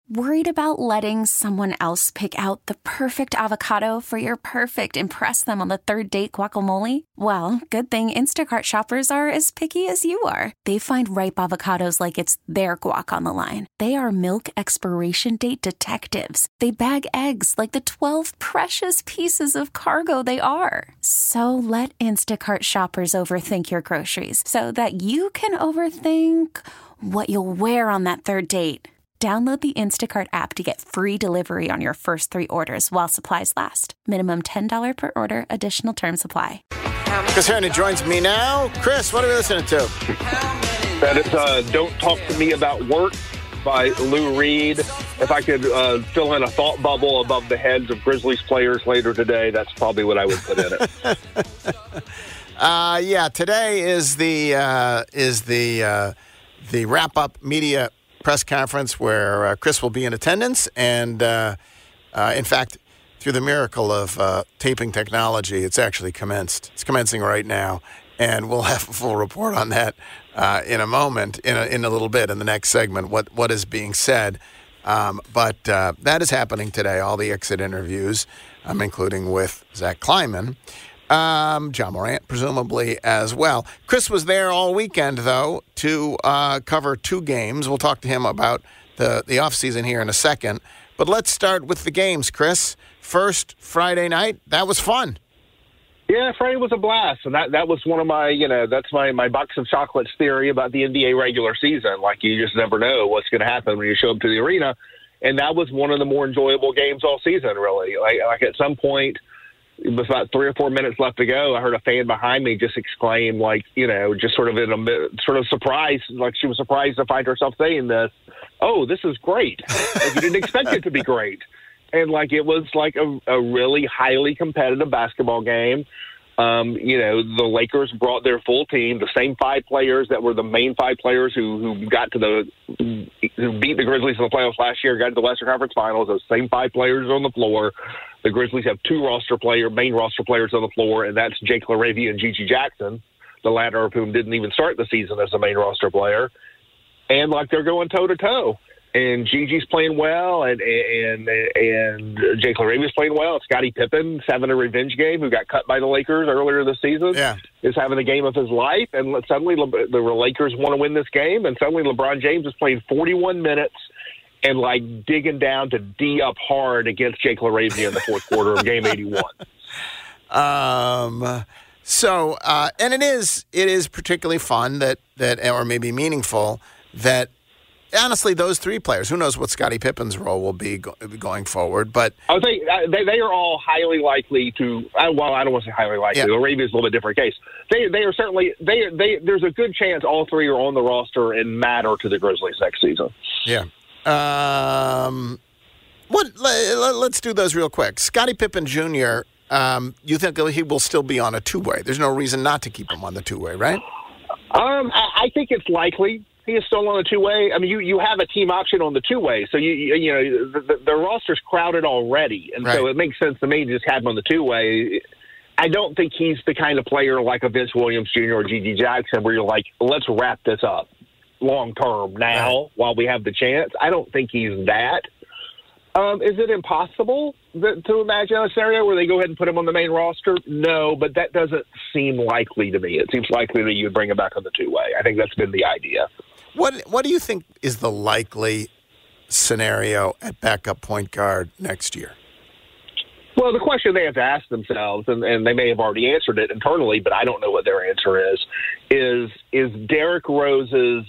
Worried about letting someone else pick out the perfect avocado for your perfect impress them on the third date guacamole? Well, good thing Instacart shoppers are as picky as you are. They find ripe avocados like it's their guac on the line. They are milk expiration date detectives. They bag eggs like the 12 precious pieces of cargo they are. So let Instacart shoppers overthink your groceries so that you can overthink what you'll wear on that third date. Download the Instacart app to get free delivery on your first 3 orders while supplies last. Minimum $10 per order. Additional terms apply. Chris Herndon joins me now. Chris, what are we listening to? That is Don't Talk to Me About Work by Lou Reed. If I could fill in a thought bubble above the heads of Grizzlies players later today, that's probably what I would put in it. Today is the wrap-up media press conference where Chris will be in attendance, and in fact, through the miracle of taping technology, it's actually commenced. It's commencing right now, and we'll have a full report on that in a moment, in a little bit, in the next segment, what is being said. But that is happening today, all the exit interviews, including with Zach Kleiman. John Morant, presumably, as well. Chris was there all weekend, though, to cover 2 games. We'll talk to him about the offseason here in a second. But let's start with the games, Chris. First, Friday night. That was fun. Yeah, Friday was a blast. And that was one of my, that's my box of chocolates theory about the NBA regular season. Like, you just never know what's going to happen when you show up to the arena. And that was one of the more enjoyable games all season, really. Like at some point, it was about 3 or 4 minutes left to go, I heard a fan behind me just exclaim, just sort of in a sort of surprise, like she was surprised to find herself saying this. Oh, this is great. Like, you didn't expect it to be great. And it was like a really highly competitive basketball game. The Lakers brought their full team, the same 5 players that were the main 5 players who beat the Grizzlies in the playoffs last year, got to the Western Conference Finals. Those same 5 players on the floor. The Grizzlies have 2 main roster players on the floor, and that's Jake LaRavia and Gigi Jackson, the latter of whom didn't even start the season as a main roster player. And they're going toe to toe. And Gigi's playing well, and Jake LaRavia's playing well. Scottie Pippen having a revenge game, who got cut by the Lakers earlier this season, is having the game of his life. And suddenly the Lakers want to win this game, and suddenly LeBron James is playing 41 minutes and digging down to D up hard against Jake LaRavia in the fourth quarter of Game 81. And it is particularly fun that or maybe meaningful that. Honestly, those 3 players, who knows what Scottie Pippen's role will be going forward, but I would say they are all highly likely to. Well, I don't want to say highly likely. LaRavia is a little bit different case. They are certainly there's a good chance all 3 are on the roster and matter to the Grizzlies next season. Yeah. Let's do those real quick. Scottie Pippen Jr. You think he will still be on a 2-way? There's no reason not to keep him on the 2-way, right? I think it's likely. He is still on the 2-way. I mean, you have a team option on the 2-way, so the roster's crowded already, and so it makes sense to me to just have him on the 2-way. I don't think he's the kind of player like a Vince Williams Jr. or Gigi Jackson where you're like, let's wrap this up long term now while we have the chance. I don't think he's that. Is it impossible to imagine a scenario where they go ahead and put him on the main roster? No, but that doesn't seem likely to me. It seems likely that you would bring him back on the 2-way. I think that's been the idea. What do you think is the likely scenario at backup point guard next year? Well, the question they have to ask themselves, and they may have already answered it internally, but I don't know what their answer is Derrick Rose's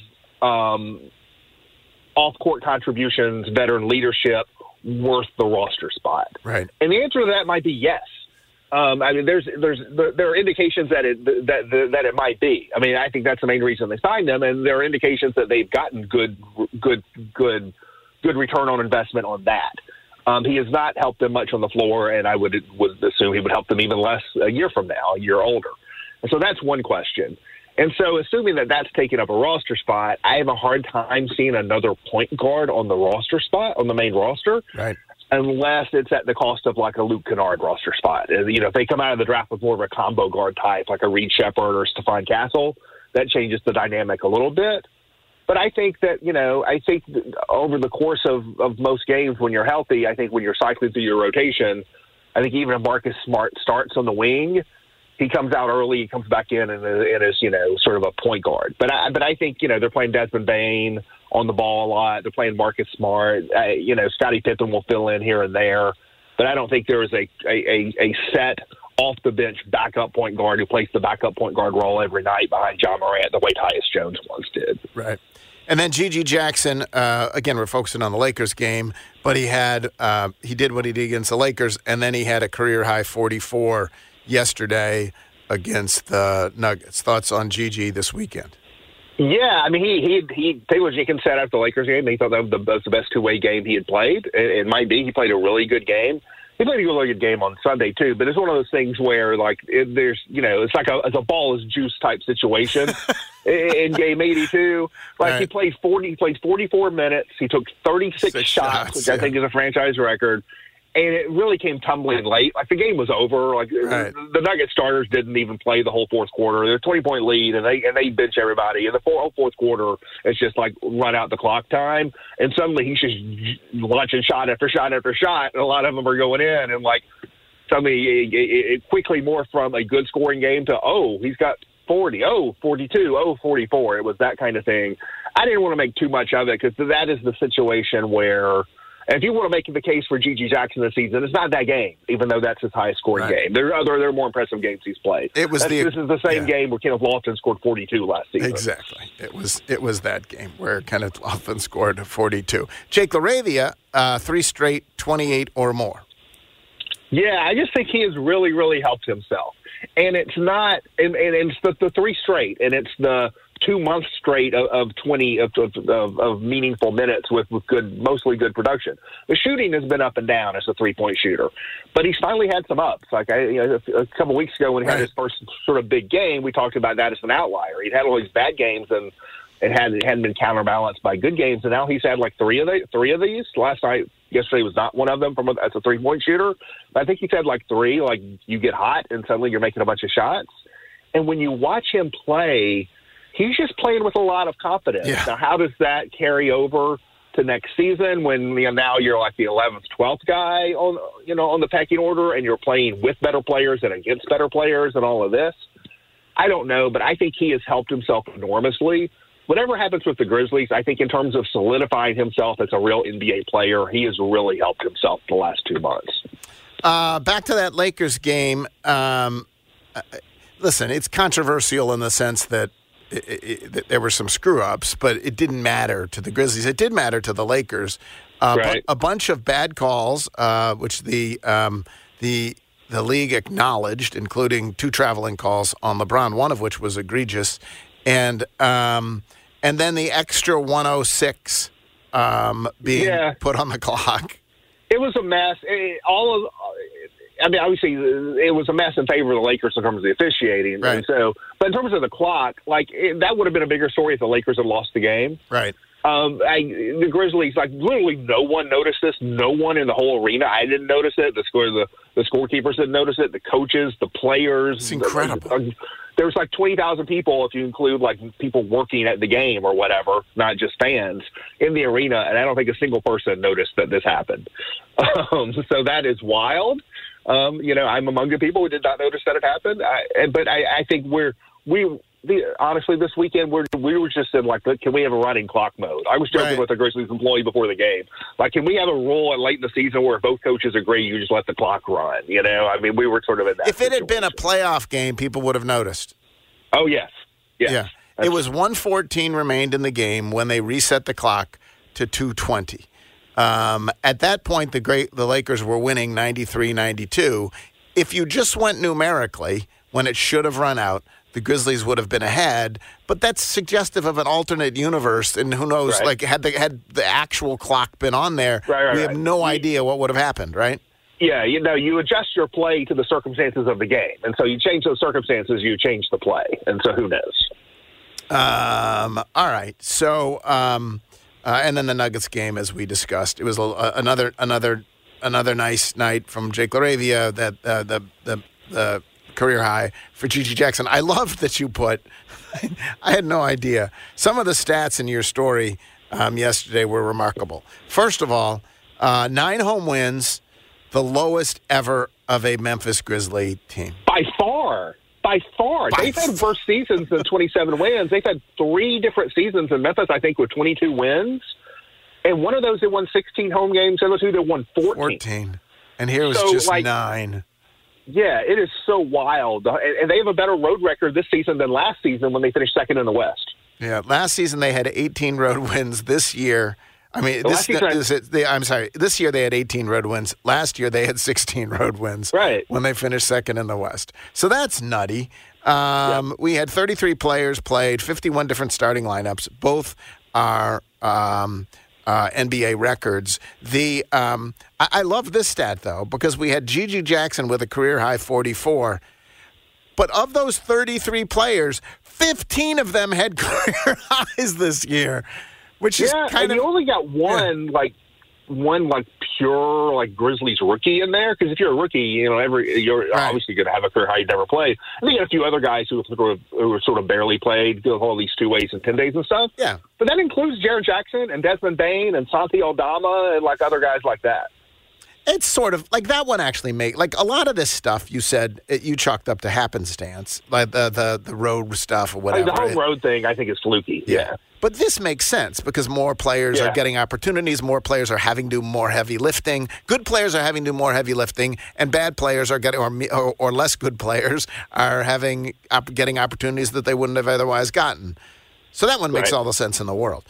off-court contributions, veteran leadership, worth the roster spot? Right. And the answer to that might be yes. I mean, there are indications that it might be. I mean, I think that's the main reason they signed them, and there are indications that they've gotten good return on investment on that. He has not helped them much on the floor, and I would assume he would help them even less a year from now, a year older. And so that's one question. And so assuming that that's taking up a roster spot, I have a hard time seeing another point guard on the roster spot, on the main roster. Right. Unless it's at the cost of like a Luke Kennard roster spot. If they come out of the draft with more of a combo guard type, like a Reed Shepherd or Stephon Castle, that changes the dynamic a little bit. But I think that, over the course of most games when you're healthy, I think when you're cycling through your rotation, I think even if Marcus Smart starts on the wing, he comes out early, he comes back in and is, sort of a point guard. But I think, they're playing Desmond Bane on the ball a lot. They're playing Marcus Smart. Scottie Pippen will fill in here and there. But I don't think there is a set off-the-bench backup point guard who plays the backup point guard role every night behind John Morant the way Tyus Jones once did. Right. And then Gigi Jackson, again, we're focusing on the Lakers game, but he did what he did against the Lakers, and then he had a career-high 44 yesterday against the Nuggets. Thoughts on Gigi this weekend? Yeah, I mean, Taylor Jenkins said after the Lakers game, he thought that was the best two-way game he had played. It might be. He played a really good game. He played a really good game on Sunday, too, but it's one of those things where, it's like a ball is juice type situation in game 82. Right. He plays 44 minutes. He took 36 shots, which I think is a franchise record. And it really came tumbling late. Like, the game was over. Like, the Nuggets starters didn't even play the whole fourth quarter. They're a 20-point lead, and they bench everybody. In the whole fourth quarter, it's just like run out the clock time. And suddenly he's just launching shot after shot after shot, and a lot of them are going in. And, suddenly it quickly morphed from a good scoring game to, he's got 40, 42, 44. It was that kind of thing. I didn't want to make too much of it because that is the situation where – if you want to make the case for Gigi Jackson this season, it's not that game, even though that's his highest scoring game. There are more impressive games he's played. This is the same game where Kenneth Lofton scored 42 last season. Exactly. It was that game where Kenneth Lofton scored 42. Jake LaRavia, 3 straight, 28 or more. Yeah, I just think he has really, really helped himself. And it's not, and it's the 3 straight, and it's the 2 months straight of 20 of meaningful minutes with good, mostly good production. The shooting has been up and down as a 3-point shooter, but he's finally had some ups. Like a couple weeks ago when he had his first sort of big game, we talked about that as an outlier. He'd had all these bad games and it hadn't been counterbalanced by good games, and now he's had like three of these. Yesterday was not one of them as a 3-point shooter. But I think he's had like 3. Like, you get hot and suddenly you're making a bunch of shots, and when you watch him play, he's just playing with a lot of confidence. Yeah. Now, how does that carry over to next season when now you're like the 11th, 12th guy on the pecking order, and you're playing with better players and against better players and all of this? I don't know, but I think he has helped himself enormously. Whatever happens with the Grizzlies, I think in terms of solidifying himself as a real NBA player, he has really helped himself the last 2 months. Back to that Lakers game. Listen, it's controversial in the sense that there were some screw-ups, but it didn't matter to the Grizzlies. It did matter to the Lakers. Right. A bunch of bad calls, which the league acknowledged, including 2 traveling calls on LeBron, one of which was egregious, and then the extra 106 being put on the clock. It was a mess. Obviously, it was a mess in favor of the Lakers in terms of the officiating. Right. And so, but in terms of the clock, that would have been a bigger story if the Lakers had lost the game. Right. The Grizzlies, literally no one noticed this. No one in the whole arena. I didn't notice it. The scorekeepers didn't notice it. The coaches, the players. It's incredible. There was 20,000 people, if you include people working at the game or whatever, not just fans, in the arena, and I don't think a single person noticed that this happened. So that is wild. I'm among the people who did not notice that it happened. But I think honestly, this weekend we were just in can we have a running clock mode? I was joking with a Grizzlies employee before the game. Can we have a rule late in the season where both coaches agree you just let the clock run? We were sort of in that. If it had been a playoff game, people would have noticed. Oh yes. Yeah. It was 1:14 remained in the game when they reset the clock to 2:20. At that point, the Lakers were winning 93-92. If you just went numerically when it should have run out, the Grizzlies would have been ahead, but that's suggestive of an alternate universe, and who knows, had the actual clock been on there, we have no idea what would have happened, right? Yeah, you adjust your play to the circumstances of the game, and so you change those circumstances, you change the play, and so who knows? All right, so and then the Nuggets game, as we discussed, it was another nice night from Jake LaRavia. That the career high for Gigi Jackson. I loved that you put, I had no idea. Some of the stats in your story yesterday were remarkable. First of all, 9 home wins, the lowest ever of a Memphis Grizzly team. By far. They've had worse seasons than 27 wins. They've had 3 different seasons in Memphis, I think, with 22 wins. And one of those, they won 16 home games. The other 2, they won 14. And here was just 9. Yeah, it is so wild. And they have a better road record this season than last season when they finished second in the West. Yeah, last season they had 18 road wins. This year, this year they had 18 road wins. Last year they had 16 road wins. Right. When they finished second in the West. So that's nutty. We had 33 players played, 51 different starting lineups. Both are NBA records. I love this stat, though, because we had Gigi Jackson with a career-high 44. But of those 33 players, 15 of them had career highs this year, which is kind of... you only got one pure Grizzlies rookie in there, because if you're a rookie, you're obviously going to have a career high you never played. And then you got a few other guys who were sort of barely played, all these 2 ways and 10 days and stuff. Yeah, but that includes Jaren Jackson and Desmond Bane and Santi Aldama and other guys like that. It's sort of like that one actually a lot of this stuff you said you chalked up to happenstance, like the road stuff or whatever. The whole road thing I think is fluky. Yeah. But this makes sense because more players are getting opportunities. More players are having to do more heavy lifting. Good players are having to do more heavy lifting, and bad players are getting, or less good players are getting opportunities that they wouldn't have otherwise gotten. So that one makes all the sense in the world.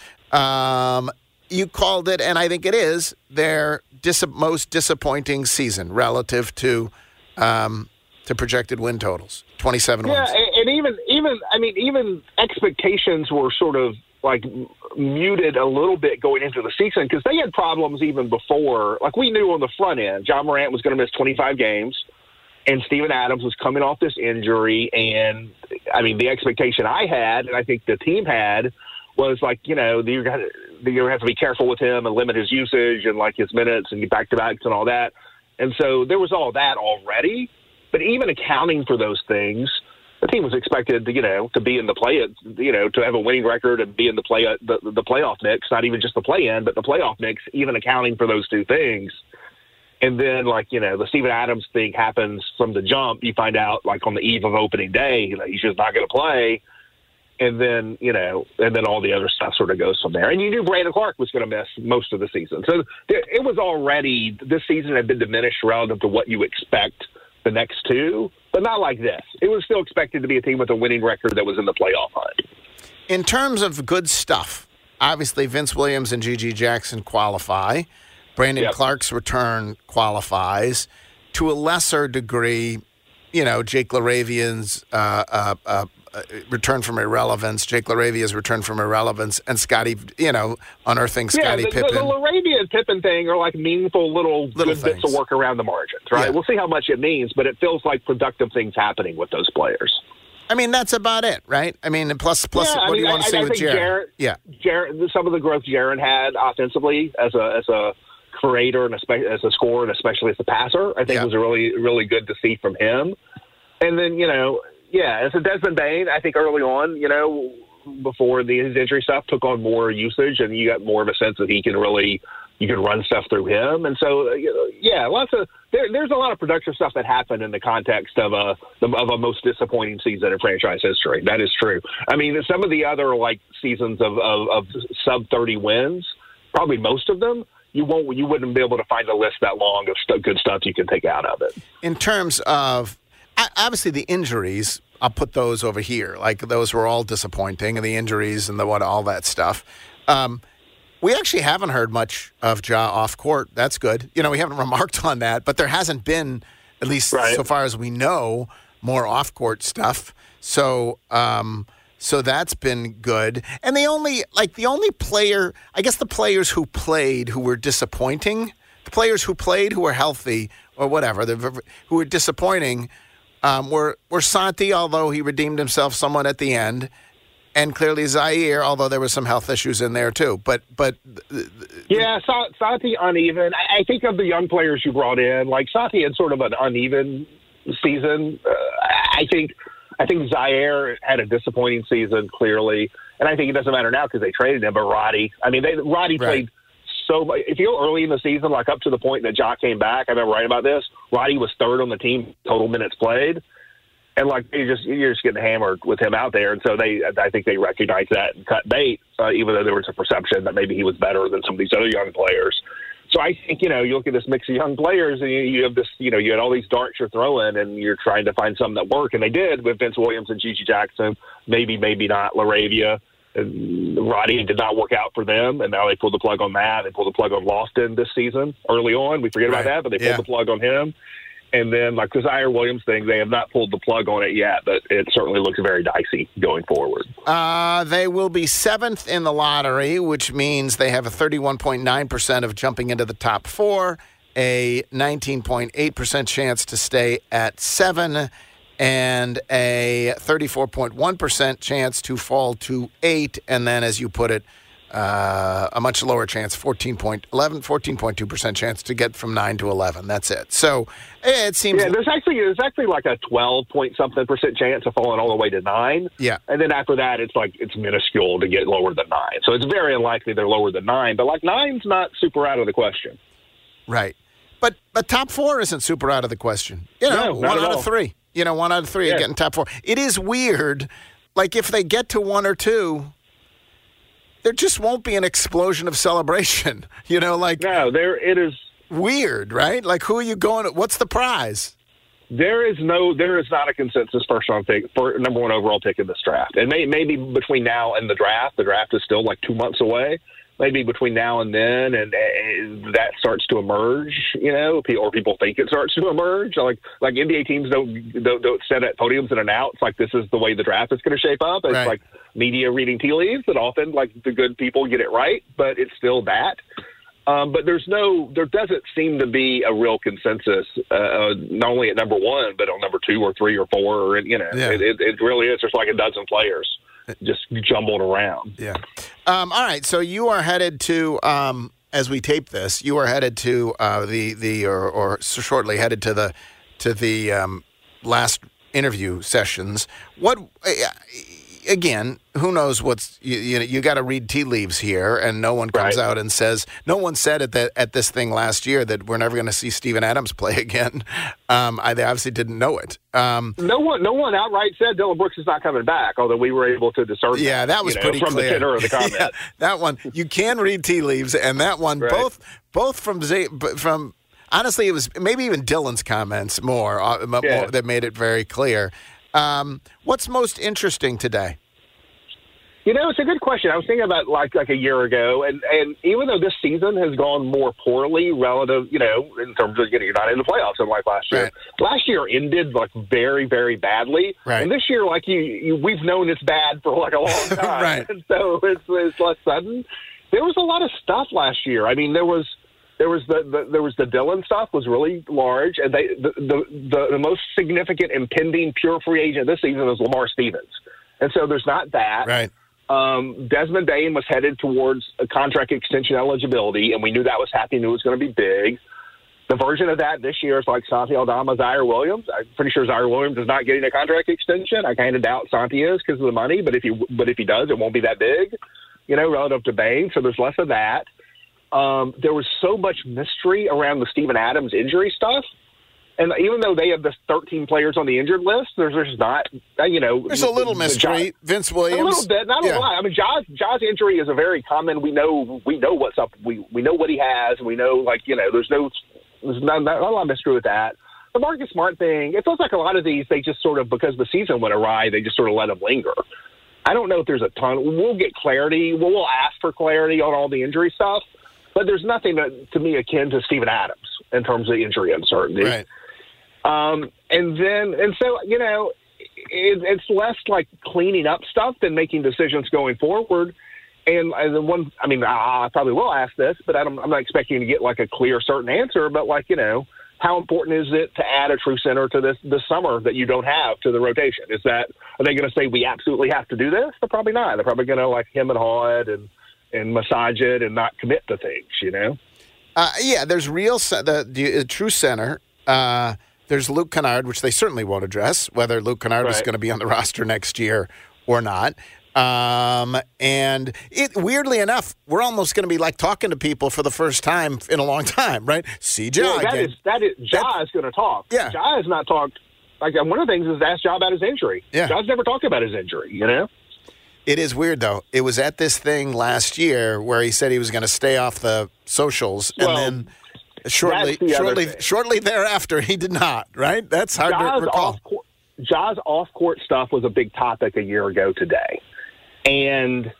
You called it, and I think it is, their most disappointing season relative to projected win totals. 27 wins. Yeah, and even expectations were sort of muted a little bit going into the season because they had problems even before. We knew on the front end, John Morant was going to miss 25 games, and Steven Adams was coming off this injury. And the expectation I had, and I think the team had, was you're going to have to be careful with him and limit his usage and his minutes and back-to-backs and all that. And so there was all that already. But even accounting for those things, the team was expected to be in the to have a winning record and be in the playoff mix, not even just the play-in, but the playoff mix, even accounting for those 2 things. And then, the Steven Adams thing happens from the jump. You find out, on the eve of opening day, he's just not going to play. And then, all the other stuff sort of goes from there. And you knew Brandon Clark was going to miss most of the season. So it was already, this season had been diminished relative to what you expect the next 2, but not like this. It was still expected to be a team with a winning record that was in the playoff hunt. In terms of good stuff, obviously Vince Williams and Gigi Jackson qualify. Brandon Clark's return qualifies. To a lesser degree, Jake LaRavia's return from irrelevance, Jake LaRavia's return from irrelevance, and Scottie, unearthing Scottie Pippen. The LaRavia and Pippen thing are meaningful little good bits of work around the margins, right? Yeah. We'll see how much it means, but it feels like productive things happening with those players. That's about it, right? Plus, what do you want to say with Jaren? Jaren, some of the growth Jaren had offensively as a creator and as a scorer and especially as a passer, I think was really, really good to see from him. And then, as a Desmond Bane, I think early on, before his injury stuff, took on more usage, and you got more of a sense that you can run stuff through him. And so, there's a lot of productive stuff that happened in the context of a most disappointing season in franchise history. That is true. Some of the other seasons of sub 30 wins, probably most of them, you wouldn't be able to find a list that long of good stuff you can take out of it. In terms of obviously the injuries, I'll put those over here. Those were all disappointing, and the injuries and all that stuff. We actually haven't heard much of Ja off court. That's good. We haven't remarked on that, but there hasn't been, at least so far as we know, more off court stuff. So that's been good. And the only player, I guess the players who played who were disappointing, the players who played who were healthy or whatever, who were disappointing, were Santi, although he redeemed himself somewhat at the end, and clearly Zaire, although there were some health issues in there too. But Santi uneven. I think of the young players you brought in, Santi had sort of an uneven season. I think Zaire had a disappointing season, clearly, and I think it doesn't matter now because they traded him. But Roddy played so much. If you go early in the season, like up to the point that Jock came back, I remember writing about this. Roddy was third on the team total minutes played, and like you're just getting hammered with him out there. And so I think they recognized that and cut bait, even though there was a perception that maybe he was better than some of these other young players. So I think, you look at this mix of young players and you have this, you had all these darts you're throwing and you're trying to find something that work. And they did with Vince Williams and Gigi Jackson, maybe not LaRavia. And Roddy did not work out for them. And now they pulled the plug on that. They pulled the plug on Lofton this season early on. We forget about that, but they pulled the plug on him. And then, like the Zaire Williams thing, they have not pulled the plug on it yet, but it certainly looks very dicey going forward. They will be 7th in the lottery, which means they have a 31.9% of jumping into the top 4, a 19.8% chance to stay at 7, and a 34.1% chance to fall to 8, and then, as you put it, a much lower chance, 14.2% chance to get from 9 to 11. That's it. So it seems. Yeah, there's actually like a 12-point-something% chance of falling all the way to 9. Yeah. And then after that, it's minuscule to get lower than 9. So it's very unlikely they're lower than 9. But like 9's not super out of the question. Right. But top 4 isn't super out of the question. No, one out of 3. 1 out of 3 are getting top 4. It is weird. Like if they get to 1 or 2. There just won't be an explosion of celebration, No, it is weird, right? Like, who are you going to? What's the prize? There is not a consensus first-round pick for number 1 overall pick in this draft. And maybe between now and the draft is still like 2 months away. Maybe between now and then, and that starts to emerge, or people think it starts to emerge. Like NBA teams don't sit at podiums and announce like this is the way the draft is going to shape up. It's like media reading tea leaves, and often like the good people get it right, but it's still that. But there doesn't seem to be a real consensus, not only at number 1, but on number 2 or 3 or 4, or it really is just like a dozen players just jumbled around. Yeah. All right. So you are headed to, as we tape this, you are headed to or shortly headed to the last interview sessions. What? Again, who knows what's you got to read tea leaves here, and no one comes out and says, no one said at this thing last year that we're never going to see Steven Adams play again. They obviously didn't know it. No one outright said Dillon Brooks is not coming back, although we were able to discern that was pretty from clear. The tenor of the comment. Yeah, that one, you can read tea leaves, and that one, both from honestly, it was maybe even Dillon's comments more that made it very clear. What's most interesting today? It's a good question. I was thinking about like a year ago, and even though this season has gone more poorly relative, in terms of you're not in the playoffs unlike last year. Right. Last year ended like very, very badly, and this year, like we've known it's bad for like a long time, right. And so it's less sudden. There was a lot of stuff last year. I mean, there was the Dillon stuff was really large, and the most significant impending pure free agent this season was Lamar Stevens, and so there's not that. Right. Desmond Bane was headed towards a contract extension eligibility, and we knew that was happening. It was going to be big. The version of that this year is like Santi Aldama, Zaire Williams. I'm pretty sure Zaire Williams is not getting a contract extension. I kind of doubt Santi is because of the money, but if he does, it won't be that big, relative to Bane. So there's less of that. There was so much mystery around the Steven Adams injury stuff. And even though they have the 13 players on the injured list, there's not, There's a little mystery. Vince Williams. A little bit, not a lot. I mean, Ja's injury is a very common. We know what's up. We know what he has. We know, there's not a lot of mystery with that. The Marcus Smart thing, it feels like a lot of these, they just sort of, because the season went awry, they just sort of let them linger. I don't know if there's a ton. We'll get clarity. We'll ask for clarity on all the injury stuff. But there's nothing to me akin to Steven Adams in terms of injury uncertainty. Right. It's less like cleaning up stuff than making decisions going forward. And the one, I mean, I probably will ask this, but I'm not expecting to get like a clear, certain answer. But how important is it to add a true center to this summer that you don't have to the rotation? Are they going to say we absolutely have to do this? They're probably not. They're probably going to like him and haw it and massage it and not commit to things. There's the true center. there's Luke Kennard, which they certainly won't address, whether Luke Kennard is Right. going to be on the roster next year or not. And weirdly enough, we're almost going to be like talking to people for the first time in a long time, right? See Ja again. Ja is going to talk. Yeah. Ja has not talked. Like, one of the things is to ask Ja about his injury. Yeah. Ja's never talked about his injury, you know? It is weird, though. It was at this thing last year where he said he was going to stay off the socials, Well, and then shortly thereafter, he did not, right? That's hard to recall. Ja's off-court stuff was a big topic a year ago today. And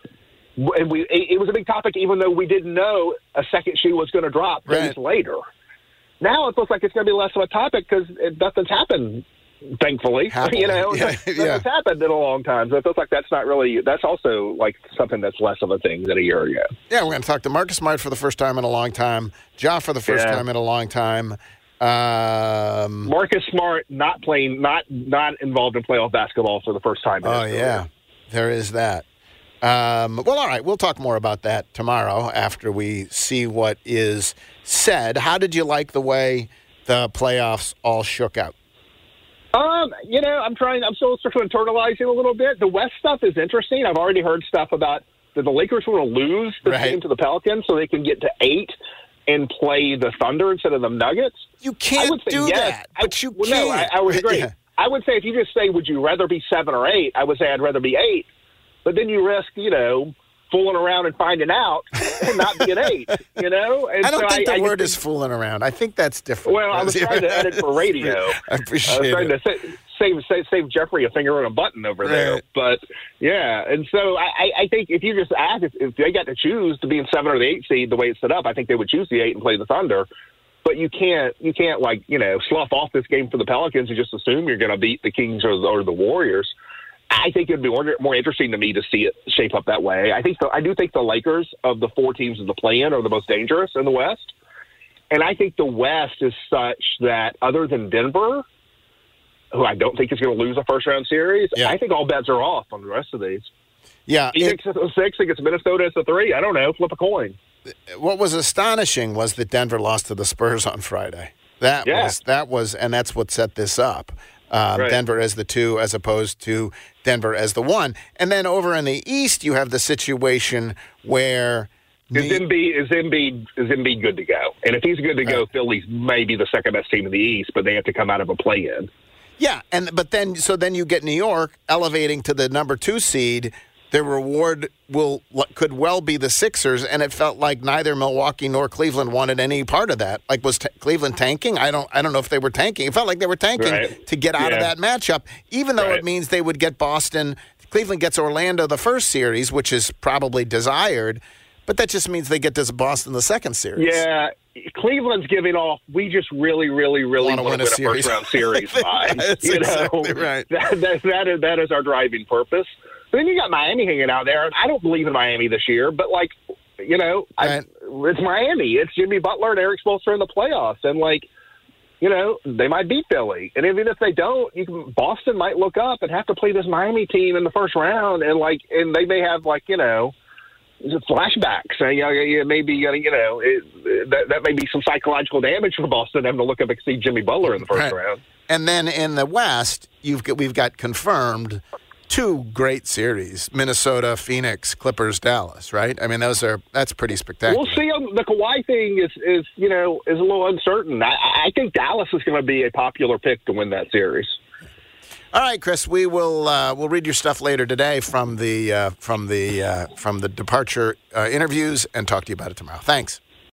it was a big topic even though we didn't know a second shoe was going to drop days later. Now it looks like it's going to be less of a topic because nothing's happened, thankfully. Happily. You know, nothing's happened in a long time. So it feels like that's also like something that's less of a thing than a year ago. Yeah, we're going to talk to Marcus Smart for the first time in a long time, Ja for the first time in a long time. Marcus Smart not involved in playoff basketball for the first time. Oh, yeah. There is that. Well, all right. We'll talk more about that tomorrow after we see what is said. How did you like the way the playoffs all shook out? You know, I'm still sort of internalizing a little bit. The West stuff is interesting. I've already heard stuff about that the Lakers want to lose the game to the Pelicans so they can get to 8 and play the Thunder instead of the Nuggets. You can't do that, but you can. No, I would agree. Yeah. I would say if you just say, would you rather be 7 or 8, I would say I'd rather be 8. But then you risk, you know, fooling around and finding out and not being 8, you know? And I don't think the word is fooling around. I think that's different. Well, I was trying to edit for radio. I appreciate it. I was trying to save Jeffrey a finger on a button over there. Right. But, yeah, and so I think if you just ask, if they got to choose to be in 7 or the 8 seed the way it's set up, I think they would choose the 8 and play the Thunder. But you can't like, you know, slough off this game for the Pelicans and just assume you're going to beat the Kings or the Warriors. I think it'd be more interesting to me to see it shape up that way. I do think the Lakers of the 4 teams in the play-in are the most dangerous in the West. And I think the West is such that other than Denver, who I don't think is going to lose a first-round series, I think all bets are off on the rest of these. Yeah. Phoenix is a 6 against Minnesota is a 3. I don't know. Flip a coin. What was astonishing was that Denver lost to the Spurs on Friday. That was, and that's what set this up. Denver as the 2 as opposed to Denver as the 1. And then over in the East, you have the situation where Is Embiid good to go? And if he's good to go, Philly's maybe the second best team in the East, but they have to come out of a play-in. Yeah, but then you get New York elevating to the number 2 seed. Their reward could well be the Sixers, and it felt like neither Milwaukee nor Cleveland wanted any part of that. Like, was Cleveland tanking? I don't know if they were tanking. It felt like they were tanking to get out of that matchup, even though it means they would get Boston. Cleveland gets Orlando the first series, which is probably desired, but that just means they get to Boston the second series. Yeah, Cleveland's giving off. We just really, really, really want to win a first-round series. That's exactly right. That is our driving purpose. Then you got Miami hanging out there, and I don't believe in Miami this year, but, like, you know, it's Miami. It's Jimmy Butler and Eric Spoelstra in the playoffs, and, like, you know, they might beat Philly. And even if they don't, Boston might look up and have to play this Miami team in the first round, and they may have, like, you know, flashbacks. Maybe, you know, that may be some psychological damage for Boston having to look up and see Jimmy Butler in the first round. And then in the West, we've got confirmed 2 great series: Minnesota, Phoenix, Clippers, Dallas. Right? I mean, that's pretty spectacular. We'll see. The Kawhi thing is a little uncertain. I think Dallas is going to be a popular pick to win that series. All right, Chris. We'll read your stuff later today from the departure interviews and talk to you about it tomorrow. Thanks.